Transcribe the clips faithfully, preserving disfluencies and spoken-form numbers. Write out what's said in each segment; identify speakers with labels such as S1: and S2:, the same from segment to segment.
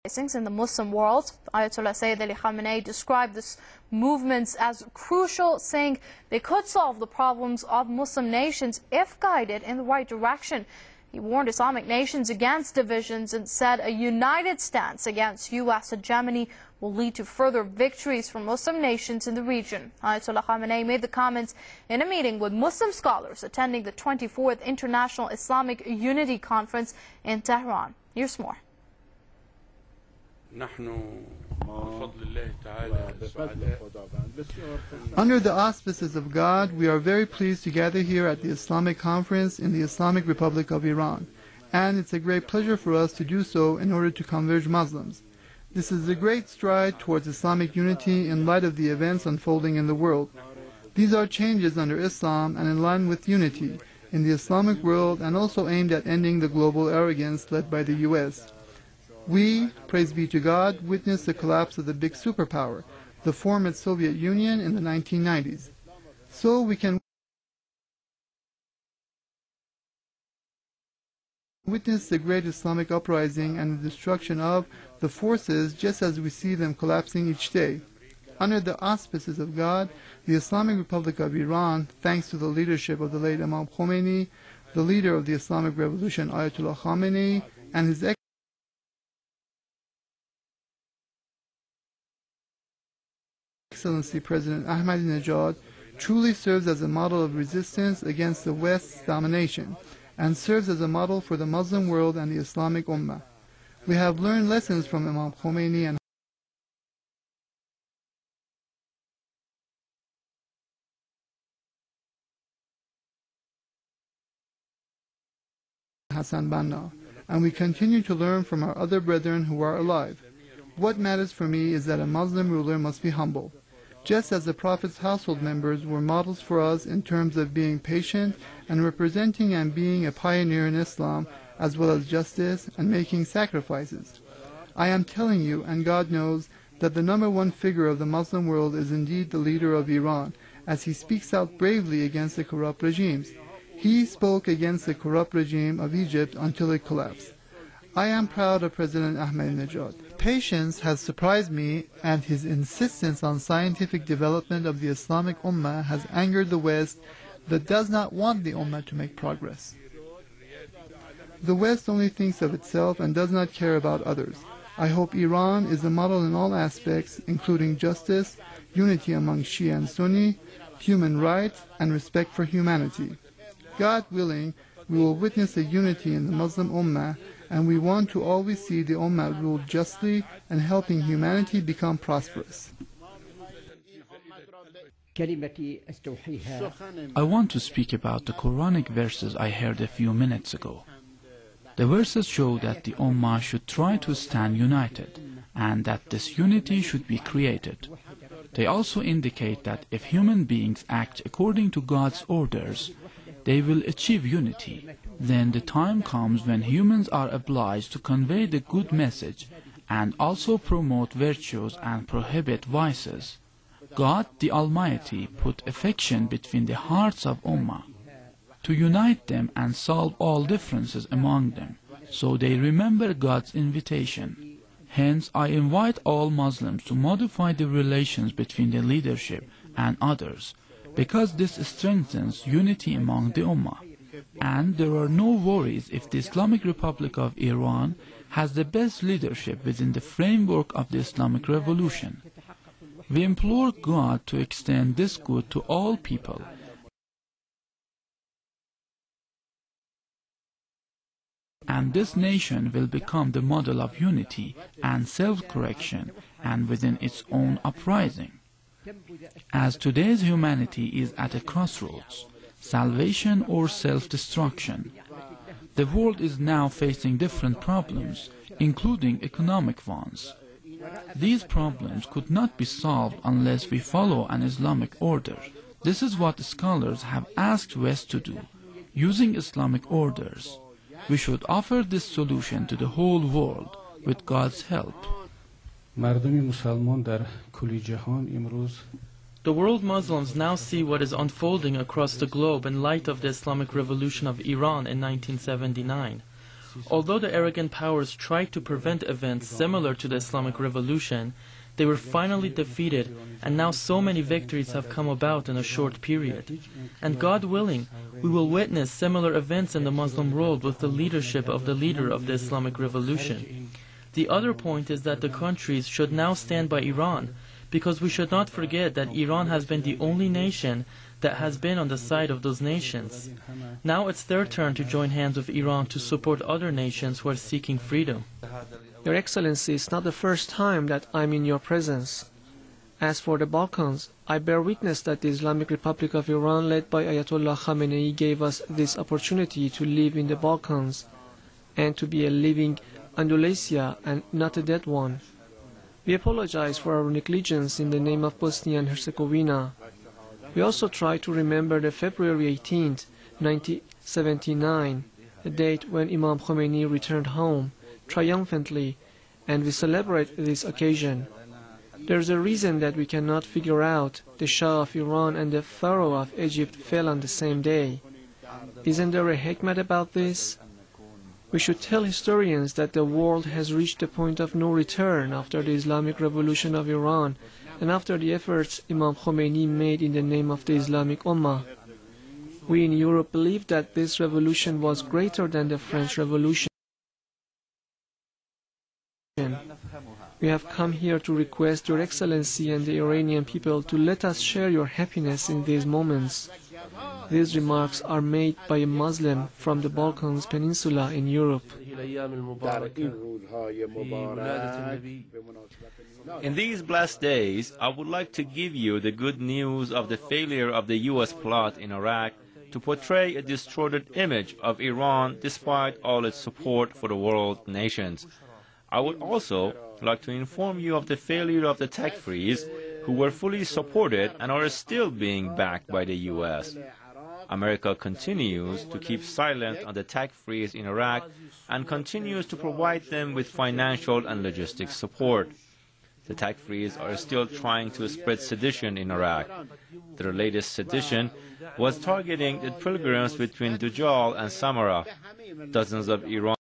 S1: in the Muslim world. Ayatollah Sayyid Ali Khamenei described this movements as crucial, saying they could solve the problems of Muslim nations if guided in the right direction. He warned Islamic nations against divisions and said a united stance against U S hegemony will lead to further victories for Muslim nations in the region. Ayatollah Khamenei made the comments in a meeting with Muslim scholars attending the twenty-fourth International Islamic Unity Conference in Tehran. Here's more.
S2: Under the auspices of God, we are very pleased to gather here at the Islamic Conference in the Islamic Republic of Iran, and it's a great pleasure for us to do so in order to converge Muslims. This is a great stride towards Islamic unity in light of the events unfolding in the world. These are changes under Islam and in line with unity in the Islamic world, and also aimed at ending the global arrogance led by the U S We, praise be to God, witnessed the collapse of the big superpower, the former Soviet Union, in the nineteen nineties. So we can witness the great Islamic uprising and the destruction of the forces just as we see them collapsing each day. Under the auspices of God, the Islamic Republic of Iran, thanks to the leadership of the late Imam Khomeini, the leader of the Islamic Revolution Ayatollah Khamenei, and his Excellency President Ahmadinejad, truly serves as a model of resistance against the West's domination and serves as a model for the Muslim world and the Islamic Ummah. We have learned lessons from Imam Khomeini and Hassan Banna, and we continue to learn from our other brethren who are alive. What matters for me is that a Muslim ruler must be humble. Just as the Prophet's household members were models for us in terms of being patient and representing and being a pioneer in Islam, as well as justice and making sacrifices. I am telling you, and God knows, that the number one figure of the Muslim world is indeed the leader of Iran, as he speaks out bravely against the corrupt regimes. He spoke against the corrupt regime of Egypt until it collapsed. I am proud of President Ahmadinejad. Patience has surprised me, and his insistence on scientific development of the Islamic Ummah has angered the West that does not want the Ummah to make progress. The West only thinks of itself and does not care about others. I hope Iran is a model in all aspects, including justice, unity among Shia and Sunni, human rights, and respect for humanity. God willing, we will witness a unity in the Muslim Ummah, and we want to always see the Ummah ruled justly and helping humanity become prosperous.
S3: I want to speak about the Quranic verses I heard a few minutes ago. The verses show that the Ummah should try to stand united, and that this unity should be created. They also indicate that if human beings act according to God's orders, they will achieve unity. Then the time comes when humans are obliged to convey the good message and also promote virtues and prohibit vices. God the Almighty put affection between the hearts of Ummah to unite them and solve all differences among them, so they remember God's invitation. Hence, I invite all Muslims to modify the relations between the leadership and others, because this strengthens unity among the Ummah. And there are no worries if the Islamic Republic of Iran has the best leadership within the framework of the Islamic Revolution. We implore God to extend this good to all people, and this nation will become the model of unity and self-correction and within its own uprising. As today's humanity is at a crossroads, salvation or self-destruction, the world is now facing different problems, including economic ones. These problems could not be solved unless we follow an Islamic order. This is what scholars have asked West to do, using Islamic orders. We should offer this solution to the whole world with God's help.
S4: The world Muslims now see what is unfolding across the globe in light of the Islamic Revolution of Iran in nineteen seventy-nine. Although the arrogant powers tried to prevent events similar to the Islamic Revolution, they were finally defeated, and now so many victories have come about in a short period. And God willing, we will witness similar events in the Muslim world with the leadership of the leader of the Islamic Revolution. The other point is that the countries should now stand by Iran, because we should not forget that Iran has been the only nation that has been on the side of those nations. Now it's their turn to join hands with Iran to support other nations who are seeking freedom.
S5: Your Excellency, it's not the first time that I'm in your presence. As for the Balkans, I bear witness that the Islamic Republic of Iran, led by Ayatollah Khamenei, gave us this opportunity to live in the Balkans and to be a living Andalusia and not a dead one. We apologize for our negligence in the name of Bosnia and Herzegovina. We also try to remember the February eighteenth, nineteen seventy-nine, the date when Imam Khomeini returned home triumphantly, and we celebrate this occasion. There's a reason that we cannot figure out the Shah of Iran and the Pharaoh of Egypt fell on the same day. Isn't there a hikmah about this? We should tell historians that the world has reached a point of no return after the Islamic Revolution of Iran and after the efforts Imam Khomeini made in the name of the Islamic Ummah. We in Europe believe that this revolution was greater than the French Revolution. We have come here to request Your Excellency and the Iranian people to let us share your happiness in these moments. These remarks are made by a Muslim from the Balkans Peninsula in Europe.
S6: In these blessed days, I would like to give you the good news of the failure of the U S plot in Iraq to portray a distorted image of Iran despite all its support for the world nations. I would also like to inform you of the failure of the Takfiris, who were fully supported and are still being backed by the U S. America continues to keep silent on the Takfiris in Iraq and continues to provide them with financial and logistics support. The Takfiris are still trying to spread sedition in Iraq. Their latest sedition was targeting the pilgrims between Dujal and Samarra. Dozens of Iranian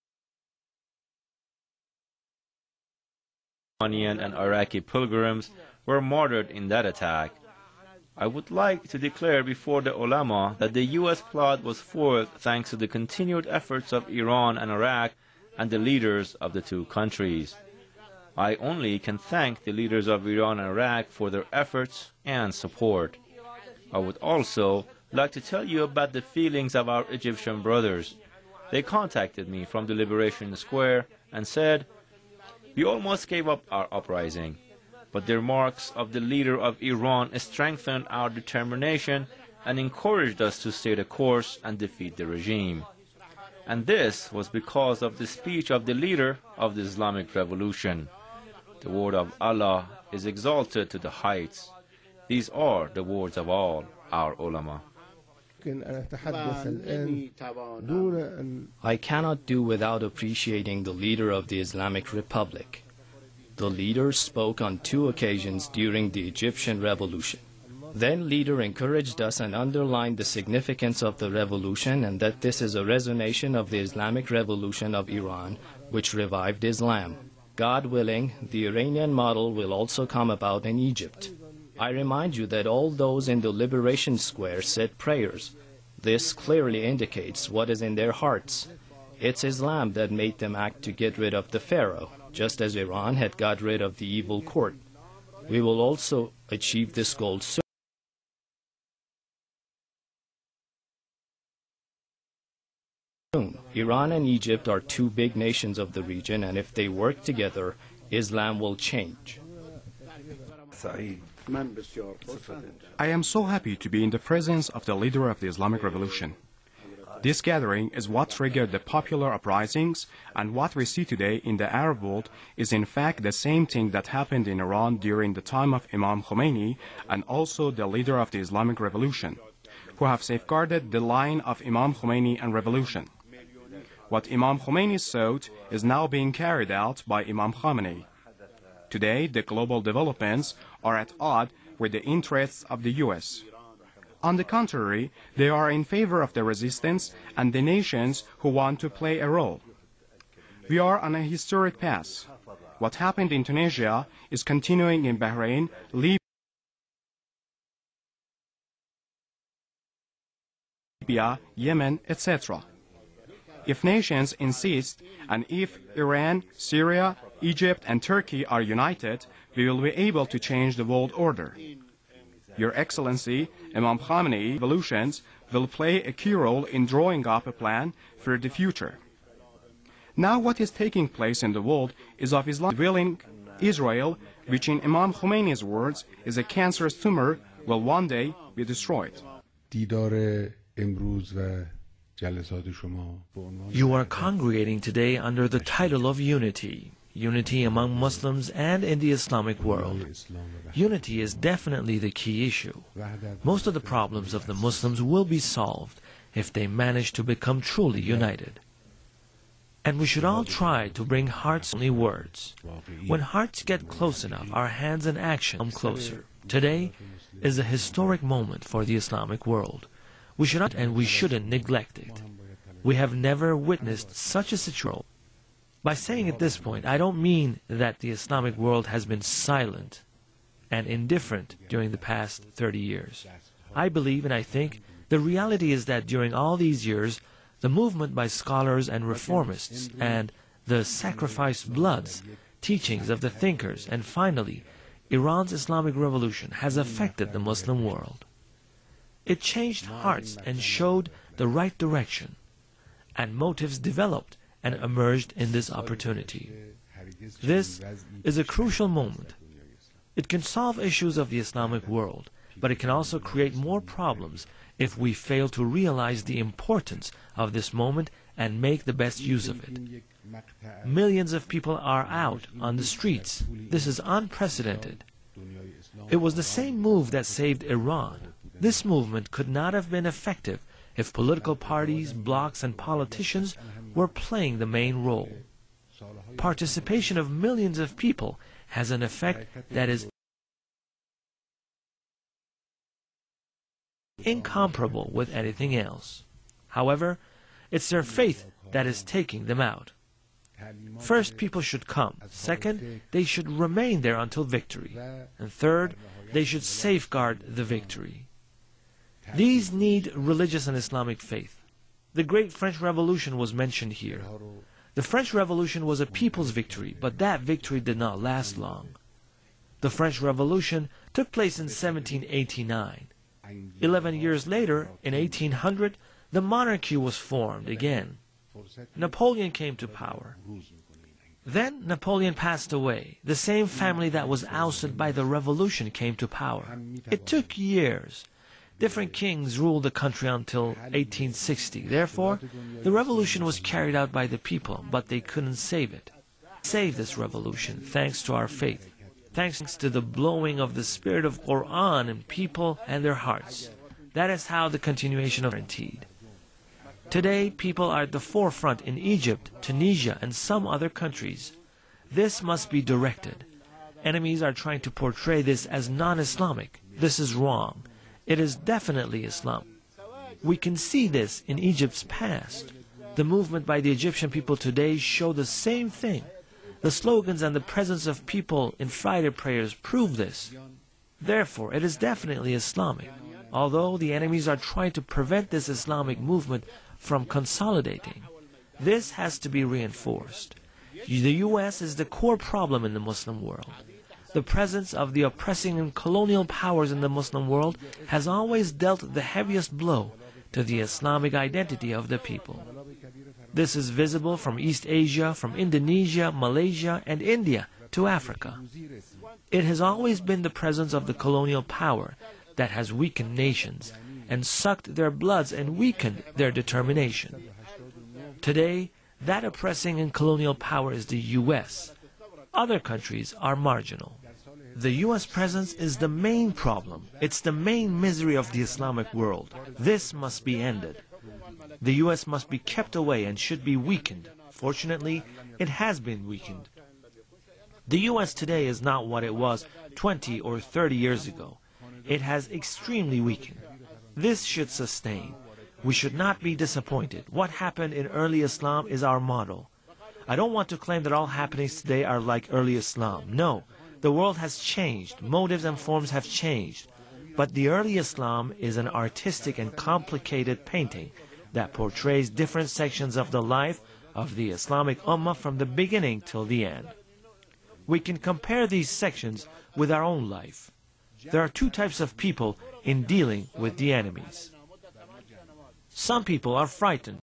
S6: and Iraqi pilgrims were martyred in that attack. I would like to declare before the ulama that the U S plot was foiled thanks to the continued efforts of Iran and Iraq and the leaders of the two countries. I only can thank the leaders of Iran and Iraq for their efforts and support. I would also like to tell you about the feelings of our Egyptian brothers. They contacted me from the Liberation Square and said, "We almost gave up our uprising, but the remarks of the leader of Iran strengthened our determination and encouraged us to stay the course and defeat the regime. And this was because of the speech of the leader of the Islamic Revolution. The word of Allah is exalted to the heights. These are the words of all our ulama."
S7: I cannot do without appreciating the leader of the Islamic Republic. The leader spoke on two occasions during the Egyptian Revolution. Then leader encouraged us and underlined the significance of the revolution and that this is a resonation of the Islamic Revolution of Iran, which revived Islam. God willing, the Iranian model will also come about in Egypt. I remind you that all those in the Liberation Square said prayers. This clearly indicates what is in their hearts. It's Islam that made them act to get rid of the Pharaoh, just as Iran had got rid of the evil court. We will also achieve this goal soon. Iran and Egypt are two big nations of the region, and if they work together, Islam will change.
S8: I am so happy to be in the presence of the leader of the Islamic Revolution. This gathering is what triggered the popular uprisings, and what we see today in the Arab world is in fact the same thing that happened in Iran during the time of Imam Khomeini and also the leader of the Islamic Revolution, who have safeguarded the line of Imam Khomeini and revolution. What Imam Khomeini sought is now being carried out by Imam Khamenei. Today, the global developments are at odds with the interests of the U S. On the contrary, they are in favor of the resistance and the nations who want to play a role. We are on a historic path. What happened in Tunisia is continuing in Bahrain, Libya, Yemen, et cetera. If nations insist, and if Iran, Syria, Egypt, and Turkey are united, we will be able to change the world order. Your Excellency, Imam Khamenei revolutions will play a key role in drawing up a plan for the future. Now what is taking place in the world is of Islam willing Israel, which in Imam Khomeini's words is a cancerous tumor, will one day be destroyed.
S9: You are congregating today under the title of unity. Unity among Muslims and in the Islamic world. Unity is definitely the key issue. Most of the problems of the Muslims will be solved if they manage to become truly united. And we should all try to bring hearts only words. When hearts get close enough, our hands and action come closer. Today is a historic moment for the Islamic world. We should not and we shouldn't neglect it. We have never witnessed such a situation. By saying at this point, I don't mean that the Islamic world has been silent and indifferent during the past thirty years. I believe and I think the reality is that during all these years, the movement by scholars and reformists and the sacrificed bloods, teachings of the thinkers, and finally, Iran's Islamic revolution has affected the Muslim world. It changed hearts and showed the right direction, and motives developed and emerged in this opportunity. This is a crucial moment. It can solve issues of the Islamic world, but it can also create more problems if we fail to realize the importance of this moment and make the best use of it. Millions of people are out on the streets. This is unprecedented. It was the same move that saved Iran. This movement could not have been effective if political parties, blocs, and politicians were playing the main role. Participation of millions of people has an effect that is incomparable with anything else. However, it's their faith that is taking them out. First, people should come. Second, they should remain there until victory. And third, they should safeguard the victory. These need religious and Islamic faith. The Great French Revolution was mentioned here. The French Revolution was a people's victory, but that victory did not last long. The French Revolution took place in seventeen eighty-nine. Eleven years later, in eighteen hundred, the monarchy was formed again. Napoleon came to power. Then Napoleon passed away. The same family that was ousted by the revolution came to power. It took years. Different kings ruled the country until eighteen sixty. Therefore, the revolution was carried out by the people, but they couldn't save it. Save this revolution, thanks to our faith, thanks to the blowing of the spirit of Quran in people and their hearts. That is how the continuation of guaranteed. Today, people are at the forefront in Egypt, Tunisia, and some other countries. This must be directed. Enemies are trying to portray this as non-Islamic. This is wrong. It is definitely Islam. We can see this in Egypt's past. The movement by the Egyptian people today show the same thing. The slogans and the presence of people in Friday prayers prove this. Therefore, it is definitely Islamic, although the enemies are trying to prevent this Islamic movement from consolidating. This has to be reinforced. The U S is the core problem in the Muslim world. The presence of the oppressing and colonial powers in the Muslim world has always dealt the heaviest blow to the Islamic identity of the people. This is visible from East Asia, from Indonesia, Malaysia, and India to Africa. It has always been the presence of the colonial power that has weakened nations and sucked their bloods and weakened their determination. Today, that oppressing and colonial power is the U S. Other countries are marginal. The U S presence is the main problem. It's the main misery of the Islamic world. This must be ended. The U S must be kept away and should be weakened. Fortunately, it has been weakened. The U S today is not what it was twenty or thirty years ago. It has extremely weakened. This should sustain. We should not be disappointed. What happened in early Islam is our model. I don't want to claim that all happenings today are like early Islam. No, the world has changed. Motives and forms have changed. But the early Islam is an artistic and complicated painting that portrays different sections of the life of the Islamic Ummah from the beginning till the end. We can compare these sections with our own life. There are two types of people in dealing with the enemies. Some people are frightened